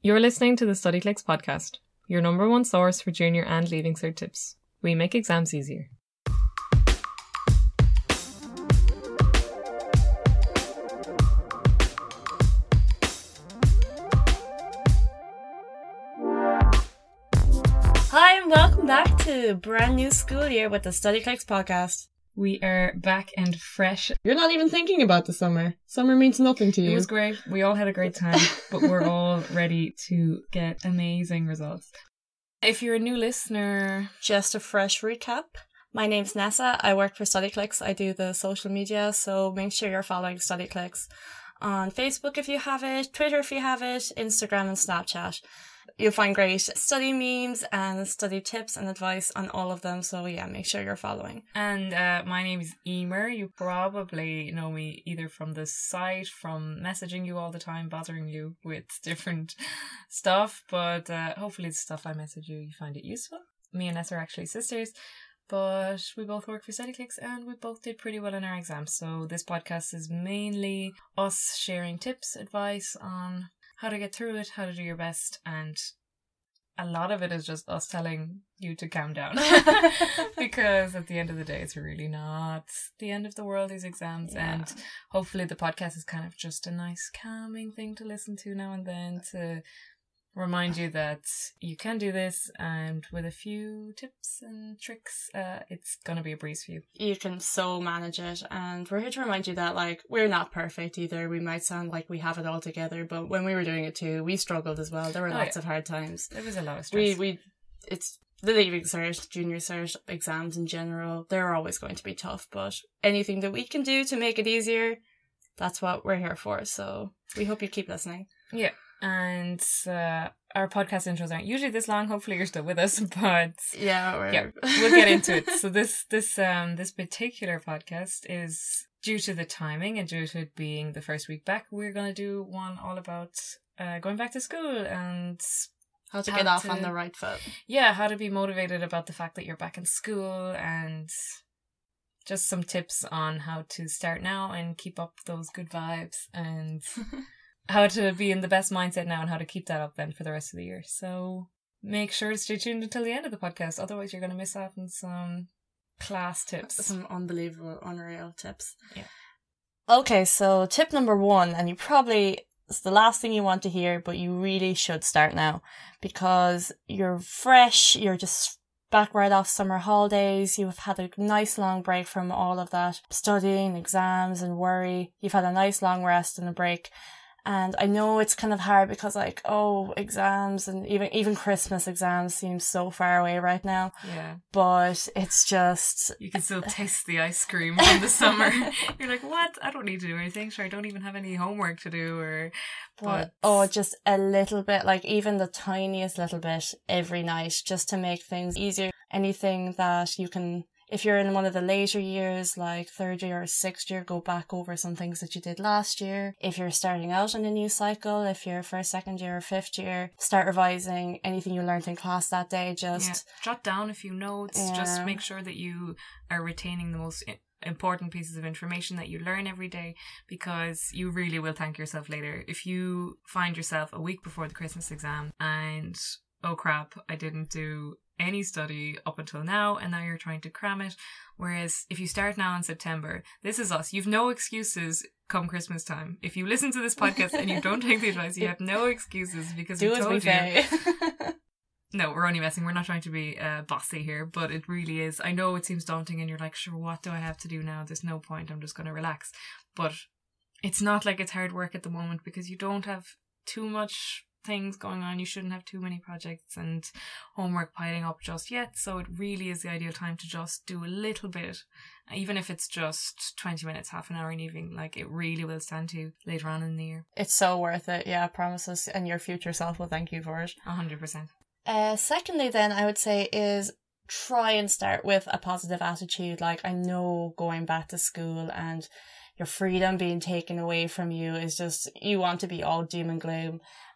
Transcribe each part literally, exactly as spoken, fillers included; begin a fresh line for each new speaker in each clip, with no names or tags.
You're listening to the StudyClicks podcast, your number one source for junior and leaving cert tips. We make exams easier.
Hi and welcome back to brand new school year with the StudyClicks podcast.
We are back and fresh.
You're not even thinking about the summer. Summer means nothing to you.
It was great. We all had a great time, but we're all ready to get amazing results. If you're a new listener...
Just a fresh recap. My name's Nessa. I work for StudyClicks. I do the social media, so make sure you're following StudyClicks on Facebook if you have it, Twitter if you have it, Instagram and Snapchat. You'll find great study memes and study tips and advice on all of them. So yeah, make sure you're following.
And uh, my name is Emer. You probably know me either from the site, from messaging you all the time, bothering you with different stuff. But uh, hopefully the stuff I message you, you find it useful. Me and Nessa are actually sisters, but we both work for StudyClicks and we both did pretty well in our exams. So this podcast is mainly us sharing tips, advice on how to get through it, how to do your best, and a lot of it is just us telling you to calm down. Because at the end of the day, it's really not the end of the world, these exams. Yeah. And hopefully the podcast is kind of just a nice calming thing to listen to now and then to remind you that you can do this, and with a few tips and tricks, uh, it's going to be a breeze for you.
You can so manage it, and we're here to remind you that, like, we're not perfect either. We might sound like we have it all together, but when we were doing it too, we struggled as well. There were oh, lots yeah. of hard times.
There was a lot of stress.
We, we, it's the leaving cert, junior cert, exams in general, they're always going to be tough, but anything that we can do to make it easier, that's what we're here for. So we hope you keep listening.
Yeah. And uh, our podcast intros aren't usually this long. Hopefully you're still with us, but
yeah, we're...
yeah, we'll get into it. So this this um this particular podcast is due to the timing and due to it being the first week back. We're gonna do one all about uh, going back to school and
how to how get off to, on the right foot.
Yeah, how to be motivated about the fact that you're back in school, and just some tips on how to start now and keep up those good vibes and. How to be in the best mindset now and how to keep that up then for the rest of the year. So make sure to stay tuned until the end of the podcast. Otherwise, you're going to miss out on some class tips.
Some unbelievable, unreal tips.
Yeah.
Okay, so tip number one, and you probably, it's the last thing you want to hear, but you really should start now because you're fresh, you're just back right off summer holidays, you've had a nice long break from all of that studying, exams and worry. You've had a nice long rest and a break. And I know it's kind of hard because, like, oh, exams and even even Christmas exams seem so far away right now.
Yeah.
But it's just...
You can still taste the ice cream from the summer. You're like, what? I don't need to do anything. Sure, I don't even have any homework to do. Or,
but, but oh, just a little bit, like even the tiniest little bit every night just to make things easier. Anything that you can... If you're in one of the later years, like third year or sixth year, go back over some things that you did last year. If you're starting out in a new cycle, if you're first, second year or fifth year, start revising anything you learned in class that day. Just
yeah. Jot down a few notes. Yeah. Just make sure that you are retaining the most important pieces of information that you learn every day, because you really will thank yourself later. If you find yourself a week before the Christmas exam and, oh crap, I didn't do any study up until now and now you're trying to cram it, whereas if you start now in September, this is us, you've no excuses come Christmas time. If you listen to this podcast and you don't take the advice, you have no excuses, because
do
we told
you
no, we're only messing, we're not trying to be uh, bossy here, but it really is. I know it seems daunting and you're like, sure, what do I have to do now? There's no point, I'm just going to relax. But it's not like it's hard work at the moment, because you don't have too much things going on. You shouldn't have too many projects and homework piling up just yet. So it really is the ideal time to just do a little bit, even if it's just twenty minutes, half an hour an evening. Like, it really will stand to you later on in the year.
It's so worth it. Yeah, I promise us, and your future self will thank you for it.
A hundred percent.
Uh, secondly then, I would say is try and start with a positive attitude. Like, I know going back to school and your freedom being taken away from you is just, you want to be all doom and gloom.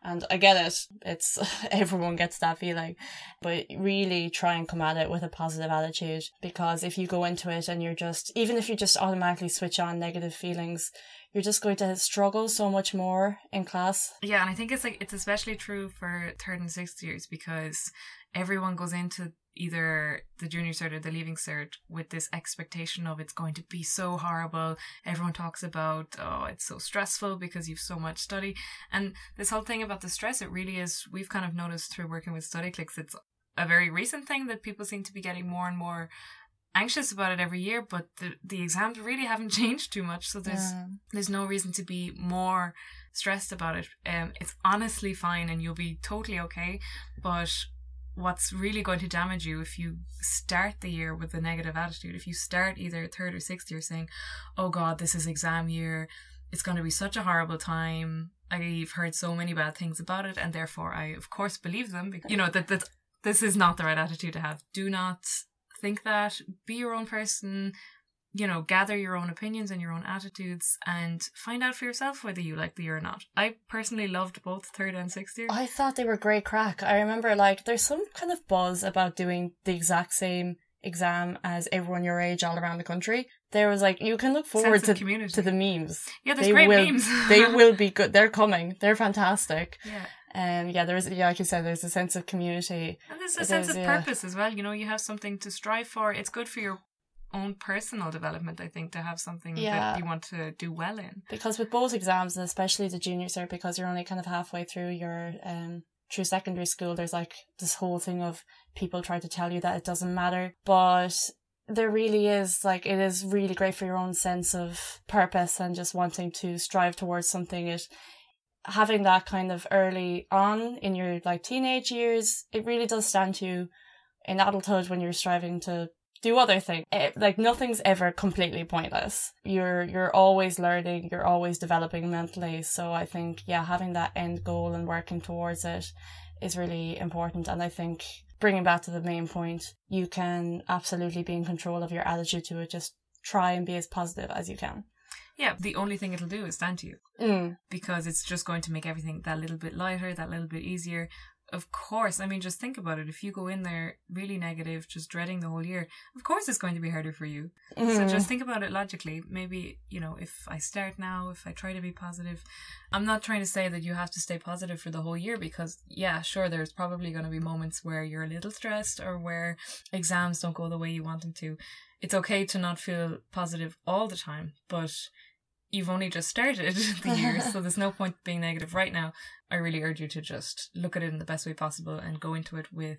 And I get it. It's everyone gets that feeling. But really try and come at it with a positive attitude, because if you go into it and you're just, even if you just automatically switch on negative feelings, you're just going to struggle so much more in class.
Yeah, and I think it's like it's especially true for third and sixth years, because everyone goes into either the junior cert or the leaving cert with this expectation of it's going to be so horrible. Everyone talks about, oh, it's so stressful because you've so much study. And this whole thing about the stress, it really is, we've kind of noticed through working with StudyClix, it's a very recent thing that people seem to be getting more and more anxious about it every year, but the, the exams really haven't changed too much, so there's yeah. there's no reason to be more stressed about it. Um, it's honestly fine and you'll be totally okay, but what's really going to damage you if you start the year with a negative attitude, if you start either third or sixth year saying, oh god, this is exam year, it's going to be such a horrible time, I've heard so many bad things about it, and therefore I of course believe them, because, you know, that, that this is not the right attitude to have. Do not think that. Be your own person, you know, gather your own opinions and your own attitudes and find out for yourself whether you like the year or not. I personally loved both third and sixth year.
I thought they were great crack. I remember, like, there's some kind of buzz about doing the exact same exam as everyone your age all around the country. There was like, you can look forward to, to the memes.
Yeah, there's
they
great
will,
memes.
They will be good. They're coming. They're fantastic.
Yeah.
And um, yeah, there's, yeah, like you said, there's a sense of community.
And there's a
it
sense
is,
of
yeah.
purpose as well. You know, you have something to strive for. It's good for your own personal development, I think, to have something yeah. that you want to do well in.
Because with both exams, and especially the junior cert, because you're only kind of halfway through your um through secondary school, there's like this whole thing of people try to tell you that it doesn't matter, but there really is, like, it is really great for your own sense of purpose and just wanting to strive towards something. It having that kind of early on in your like teenage years, it really does stand to you in adulthood when you're striving to do other things. It, like, nothing's ever completely pointless. You're you're always learning, you're always developing mentally. So I think, yeah, having that end goal and working towards it is really important. And I think, bringing back to the main point, you can absolutely be in control of your attitude to it. Just try and be as positive as you can.
Yeah, the only thing it'll do is stand to you.
Mm.
Because it's just going to make everything that little bit lighter, that little bit easier. Of course, I mean, just think about it. If you go in there really negative, just dreading the whole year, of course it's going to be harder for you. Mm. So just think about it logically. Maybe, you know, if I start now, if I try to be positive, I'm not trying to say that you have to stay positive for the whole year, because, yeah, sure, there's probably going to be moments where you're a little stressed or where exams don't go the way you want them to. It's okay to not feel positive all the time, but you've only just started the year, so there's no point being negative right now. I really urge you to just look at it in the best way possible and go into it with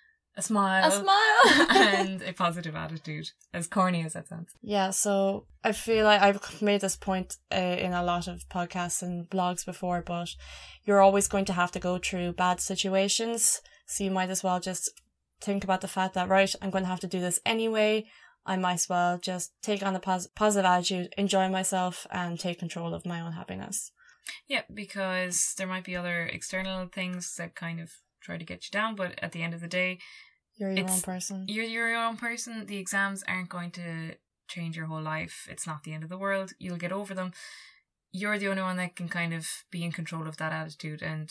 a smile.
A smile!
And a positive attitude, as corny as that sounds.
Yeah, so I feel like I've made this point uh, in a lot of podcasts and blogs before, but you're always going to have to go through bad situations, so you might as well just think about the fact that, right, I'm going to have to do this anyway. I might as well just take on a pos- positive attitude, enjoy myself, and take control of my own happiness.
Yeah, because there might be other external things that kind of try to get you down, but at the end of the day,
you're your own person.
You're, you're your own person. The exams aren't going to change your whole life. It's not the end of the world. You'll get over them. You're the only one that can kind of be in control of that attitude, and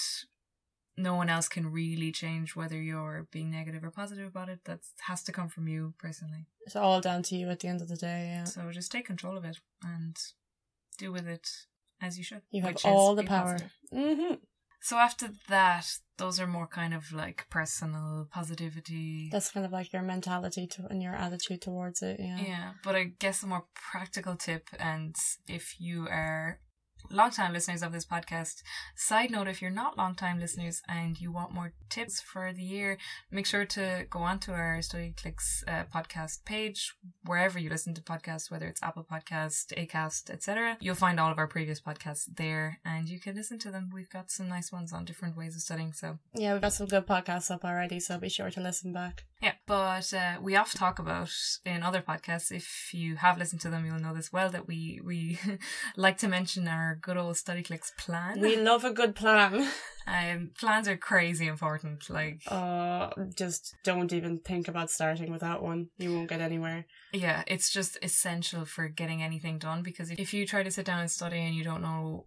no one else can really change whether you're being negative or positive about it. That has to come from you personally.
It's all down to you at the end of the day, yeah.
So just take control of it and do with it as you should.
You have all the power.
Mm-hmm. So after that, those are more kind of like personal positivity.
That's kind of like your mentality to and your attitude towards it, yeah.
Yeah, but I guess a more practical tip, and if you are long-time listeners of this podcast, side note, if you're not long-time listeners and you want more tips for the year, make sure to go onto our StudyClix uh, podcast page, wherever you listen to podcasts, whether it's Apple Podcast, Acast, et cetera. You'll find all of our previous podcasts there, and you can listen to them. We've got some nice ones on different ways of studying, so
yeah, we've got some good podcasts up already, so be sure to listen back.
Yeah, but uh, we often talk about in other podcasts, if you have listened to them, you'll know this well, that we we like to mention our good old StudyClix plan.
We love a good plan.
Um, plans are crazy important. Like,
uh, just don't even think about starting without one. You won't get anywhere.
Yeah, it's just essential for getting anything done, because if you try to sit down and study and you don't know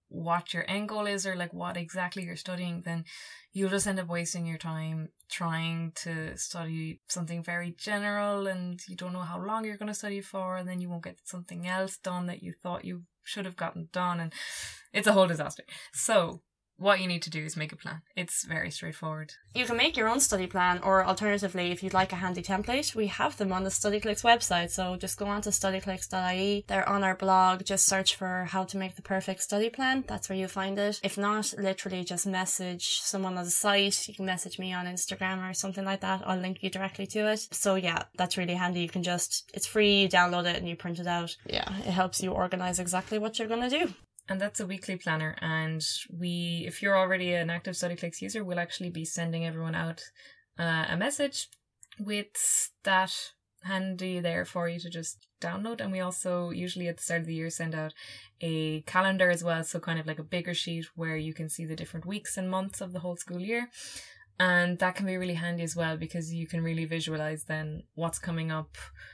what your end goal is or like what exactly you're studying, then you'll just end up wasting your time trying to study something very general and you don't know how long you're going to study for, and then you won't get something else done that you thought you should have gotten done, and it's a whole disaster. So what you need to do is make a plan. It's very straightforward.
You can make your own study plan, or alternatively, if you'd like a handy template, we have them on the StudyClix website. So just go on to study clicks dot I E. They're on our blog. Just search for how to make the perfect study plan. That's where you'll find it. If not, literally just message someone on the site. You can message me on Instagram or something like that. I'll link you directly to it. So yeah, that's really handy. You can just, it's free, you download it and you print it out. Yeah, it helps you organize exactly what you're going to do.
And that's a weekly planner. And we, if you're already an active StudyClix user, we'll actually be sending everyone out uh, a message with that handy there for you to just download. And we also usually at the start of the year send out a calendar as well. So kind of like a bigger sheet where you can see the different weeks and months of the whole school year. And that can be really handy as well because you can really visualize then what's coming up.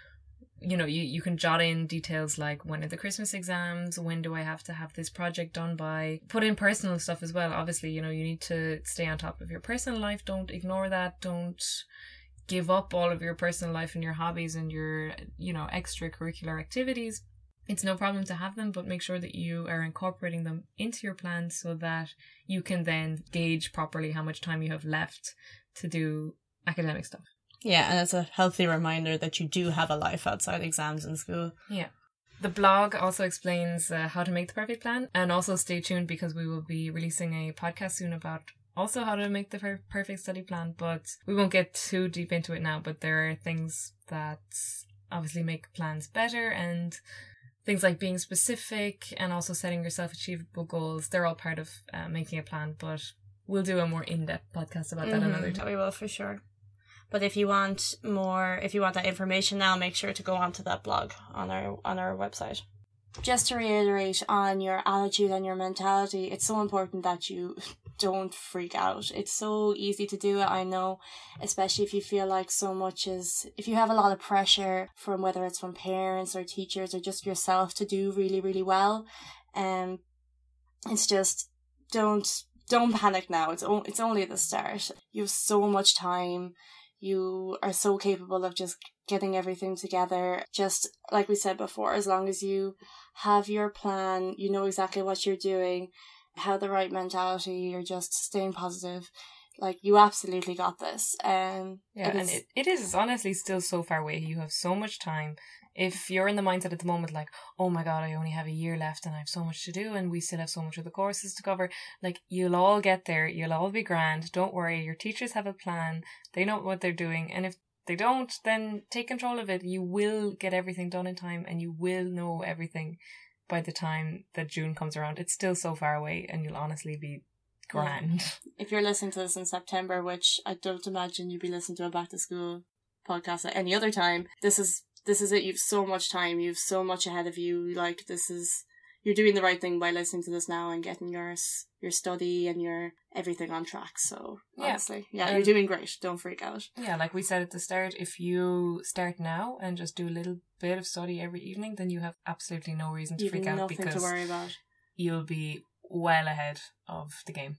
You know, you, you can jot in details like when are the Christmas exams, when do I have to have this project done by, put in personal stuff as well. Obviously, you know, you need to stay on top of your personal life. Don't ignore that. Don't give up all of your personal life and your hobbies and your, you know, extracurricular activities. It's no problem to have them, but make sure that you are incorporating them into your plan so that you can then gauge properly how much time you have left to do academic stuff.
Yeah, and it's a healthy reminder that you do have a life outside exams in school.
Yeah. The blog also explains uh, how to make the perfect plan, and also stay tuned because we will be releasing a podcast soon about also how to make the per- perfect study plan, but we won't get too deep into it now, but there are things that obviously make plans better, and things like being specific and also setting yourself achievable goals. They're all part of uh, making a plan, but we'll do a more in-depth podcast about that
mm-hmm.
another time.
We will for sure. But if you want more, if you want that information now, make sure to go onto that blog on our on our website. Just to reiterate on your attitude and your mentality, it's so important that you don't freak out. It's so easy to do it, I know, especially if you feel like so much is, if you have a lot of pressure from whether it's from parents or teachers or just yourself to do really, really well. Um, it's just, don't, don't panic now. It's, o- it's only the start. You have so much time. You are so capable of just getting everything together. Just like we said before, as long as you have your plan, you know exactly what you're doing, have the right mentality, you're just staying positive. Like, you absolutely got this. Um,
yeah, it and is- it, it is honestly still so far away. You have so much time. If you're in the mindset at the moment, like, oh my God, I only have a year left and I have so much to do and we still have so much of the courses to cover, like, you'll all get there. You'll all be grand. Don't worry. Your teachers have a plan. They know what they're doing. And if they don't, then take control of it. You will get everything done in time and you will know everything by the time that June comes around. It's still so far away and you'll honestly be grand.
Yeah. If you're listening to this in September, which I don't imagine you'd be listening to a back to school podcast at any other time, this is This is it. You've so much time. You've so much ahead of you. Like, this is, you're doing the right thing by listening to this now and getting your your study and your everything on track. So,
yeah.
honestly, yeah,
um,
you're doing great. Don't freak out.
Yeah, like we said at the start, if you start now and just do a little bit of study every evening, then you have absolutely no reason to
You've
freak out
nothing
because
to worry about.
You'll be well ahead of the game.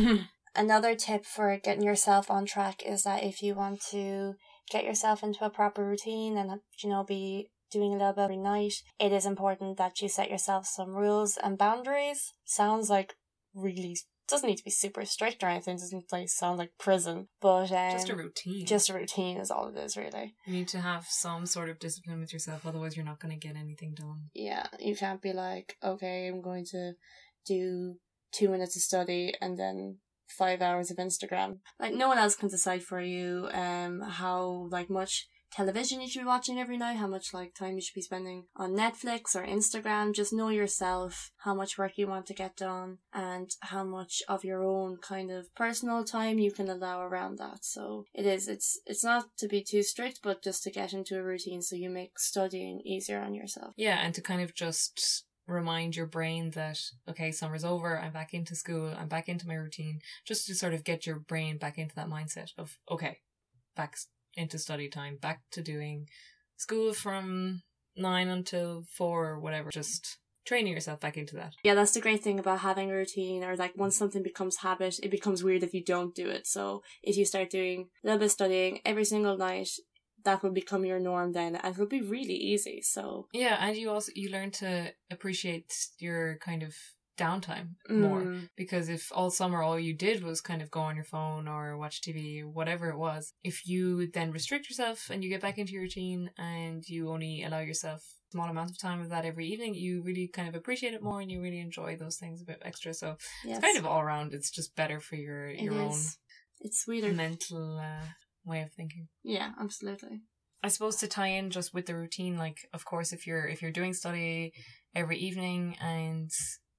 Another tip for getting yourself on track is that if you want to get yourself into a proper routine and, you know, be doing a little bit every night, it is important that you set yourself some rules and boundaries. Sounds like really, doesn't need to be super strict or anything, doesn't like sound like prison, but um,
just a routine.
Just a routine is all it is, really.
You need to have some sort of discipline with yourself, otherwise you're not going to get anything done.
Yeah, you can't be like, okay, I'm going to do two minutes of study and then five hours of Instagram. Like, no one else can decide for you um how like much television you should be watching every night, how much like time you should be spending on Netflix or Instagram. Just know yourself, how much work you want to get done and how much of your own kind of personal time you can allow around that. So it is it's it's not to be too strict, but just to get into a routine so you make studying easier on yourself.
Yeah, and to kind of just remind your brain that, okay, summer's over, I'm back into school, I'm back into my routine, just to sort of get your brain back into that mindset of, okay, back into study time, back to doing school from nine until four or whatever. Just training yourself back into that.
Yeah, that's the great thing about having a routine, or like once something becomes habit, it becomes weird if you don't do it. So if you start doing a little bit of studying every single night, that will become your norm then, and it'll be really easy. So
yeah, and you also you learn to appreciate your kind of downtime more,
mm.
because if all summer all you did was kind of go on your phone or watch T V or whatever it was, if you then restrict yourself and you get back into your routine and you only allow yourself a small amount of time of that every evening, you really kind of appreciate it more and you really enjoy those things a bit extra. So
yes.
It's kind of all around, it's just better for your
it
your
is.
own
it's sweeter
mental uh, way of thinking.
Yeah, absolutely.
I suppose to tie in just with the routine, like of course if you're if you're doing study every evening and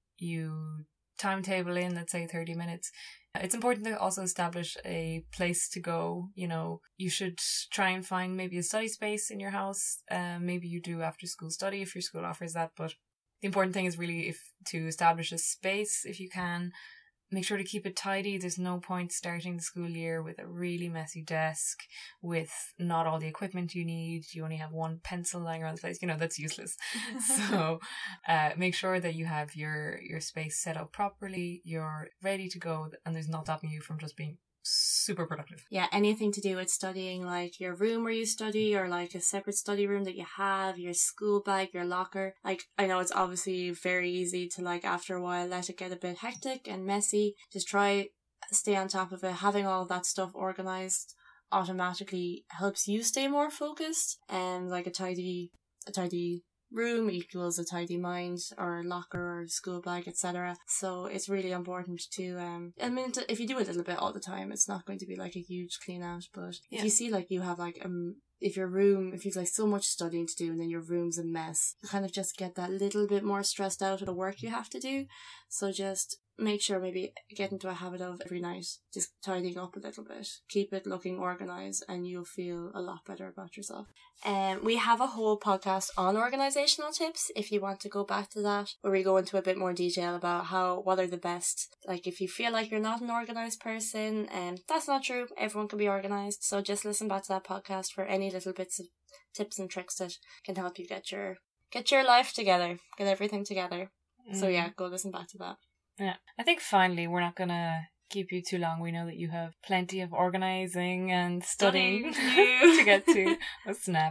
you timetable in, let's say thirty minutes, it's important to also establish a place to go. You know, you should try and find maybe a study space in your house. Um, maybe you do after school study if your school offers that, but the important thing is really if to establish a space if you can. Make sure to keep it tidy. There's no point starting the school year with a really messy desk with not all the equipment you need. You only have one pencil lying around the place. You know, that's useless. So uh, make sure that you have your, your space set up properly. You're ready to go and there's not stopping you from just being super productive.
Yeah, anything to do with studying, like your room where you study or like a separate study room that you have, your school bag, your locker. Like, I know it's obviously very easy to like after a while let it get a bit hectic and messy. Just try stay on top of it. Having all that stuff organized automatically helps you stay more focused, and like a tidy a tidy room equals a tidy mind, or locker or school bag, et cetera. So it's really important to um I mean to, if you do a little bit all the time, it's not going to be like a huge clean out, but
yeah.
If you see like you have like um if your room if you've like so much studying to do and then your room's a mess, you kind of just get that little bit more stressed out of the work you have to do. So just make sure maybe get into a habit of every night just tidying up a little bit. Keep it looking organised and you'll feel a lot better about yourself. Um, we have a whole podcast on organisational tips if you want to go back to that, where we go into a bit more detail about how what are the best. Like if you feel like you're not an organised person, and um, that's not true, everyone can be organised. So just listen back to that podcast for any little bits of tips and tricks that can help you get your get your life together, get everything together. Mm. So yeah, go listen back to that.
Yeah, I think finally we're not gonna keep you too long. We know that you have plenty of organising and studying to get to. A snap.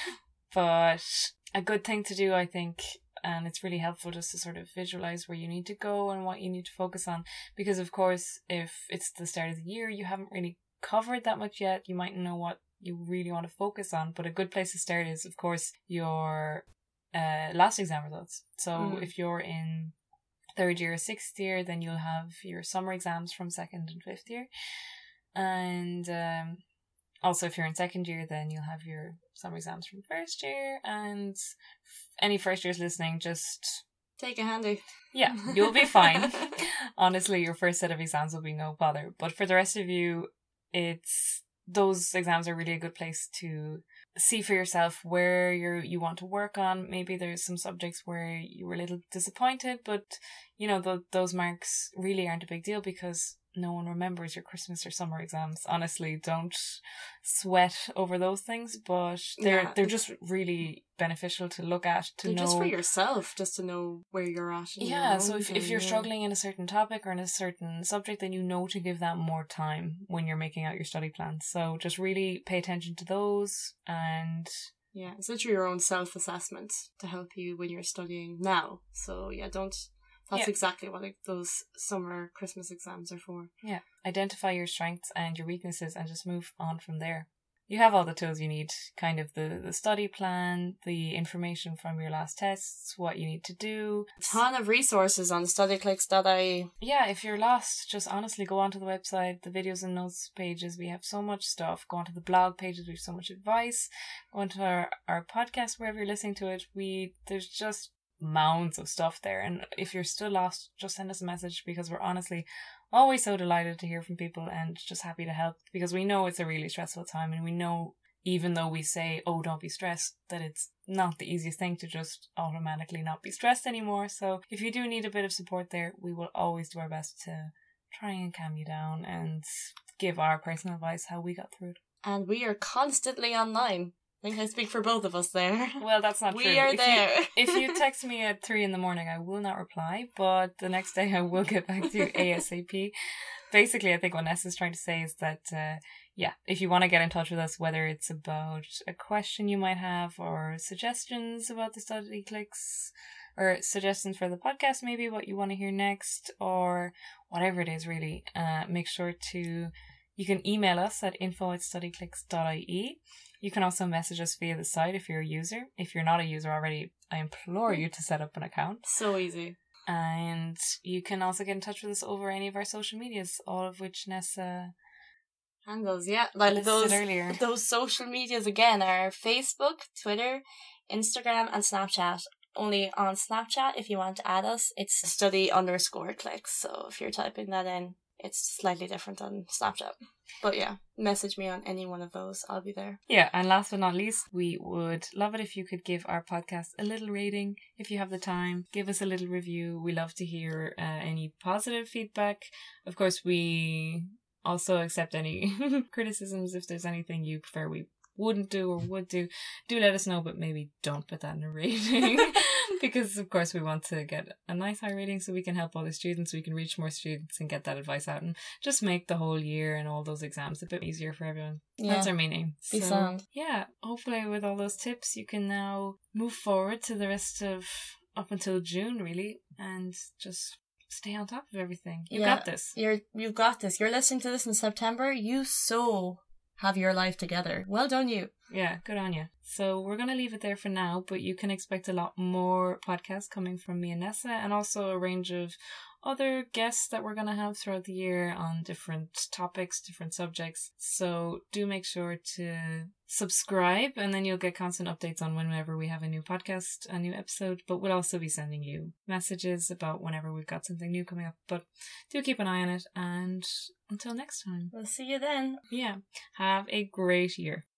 But a good thing to do, I think, and it's really helpful just to sort of visualise where you need to go and what you need to focus on. Because of course, if it's the start of the year, you haven't really covered that much yet. You might know what you really want to focus on. But a good place to start is, of course, your uh, last exam results. So mm. if you're in third year or sixth year, then you'll have your summer exams from second and fifth year. And um, also if you're in second year, then you'll have your summer exams from first year. And any first years listening, just
take a handy.
Yeah, you'll be fine. Honestly, your first set of exams will be no bother. But for the rest of you, it's those exams are really a good place to see for yourself where you you want to work on. Maybe there's some subjects where you were a little disappointed, but you know th- those marks really aren't a big deal because no one remembers your Christmas or summer exams. Honestly, don't sweat over those things, but they're yeah. they're just really beneficial to look at, to
they're
know.
Just for yourself, just to know where you're at.
Yeah, so if, if you're yeah. struggling in a certain topic or in a certain subject, then you know to give that more time when you're making out your study plans. So just really pay attention to those and...
Yeah, it's literally your own self-assessment to help you when you're studying now. So yeah, don't... That's yeah. exactly what like, those summer Christmas exams are for.
Yeah. Identify your strengths and your weaknesses and just move on from there. You have all the tools you need, kind of the, the study plan, the information from your last tests, what you need to do.
A ton of resources on study clicks dot I E.
Yeah, if you're lost, just honestly go onto the website, the videos and notes pages. We have so much stuff. Go onto the blog pages, we have so much advice. Go onto our, our podcast, wherever you're listening to it. We There's just mounds of stuff there, and if you're still lost, just send us a message, because we're honestly always so delighted to hear from people and just happy to help, because we know it's a really stressful time, and we know even though we say, oh, don't be stressed, that it's not the easiest thing to just automatically not be stressed anymore. So if you do need a bit of support there, we will always do our best to try and calm you down and give our personal advice how we got through it.
And we are constantly online. I think I speak for both of us there.
Well, that's not
we
true.
We are
if
there.
You, if you text me at three in the morning, I will not reply, but the next day I will get back to you ASAP. Basically, I think what Nessa's trying to say is that, uh, yeah, if you want to get in touch with us, whether it's about a question you might have or suggestions about the Study Clicks, or suggestions for the podcast, maybe what you want to hear next, or whatever it is really, uh, make sure to, you can email us at info at studyclicks dot I E. You can also message us via the site if you're a user. If you're not a user already, I implore you to set up an account.
So easy.
And you can also get in touch with us over any of our social medias, all of which Nessa
handles, yeah. Like those,
earlier.
Those social medias again are Facebook, Twitter, Instagram, and Snapchat. Only on Snapchat, if you want to add us, it's study underscore clicks. So if you're typing that in, it's slightly different on Snapchat. But yeah, message me on any one of those. I'll be there.
Yeah, and last but not least, we would love it if you could give our podcast a little rating. If you have the time, give us a little review. We love to hear uh, any positive feedback. Of course, we also accept any criticisms. If there's anything you prefer we wouldn't do or would do, do let us know, but maybe don't put that in a rating. Because of course we want to get a nice high rating so we can help all the students, we can reach more students and get that advice out and just make the whole year and all those exams a bit easier for everyone. Yeah. That's our main aim.
Be
so,
sound.
Yeah, hopefully with all those tips you can now move forward to the rest of up until June really and just stay on top of everything. You
yeah,
got this.
You're you've got this. You're listening to this in September. You so have your life together. Well done, you.
Yeah, good on you. So we're going to leave it there for now, but you can expect a lot more podcasts coming from me and Nessa, and also a range of other guests that we're going to have throughout the year on different topics, different subjects. So do make sure to subscribe, and then you'll get constant updates on whenever we have a new podcast, a new episode, but we'll also be sending you messages about whenever we've got something new coming up. But do keep an eye on it, and until next time.
We'll see you then.
Yeah. Have a great year.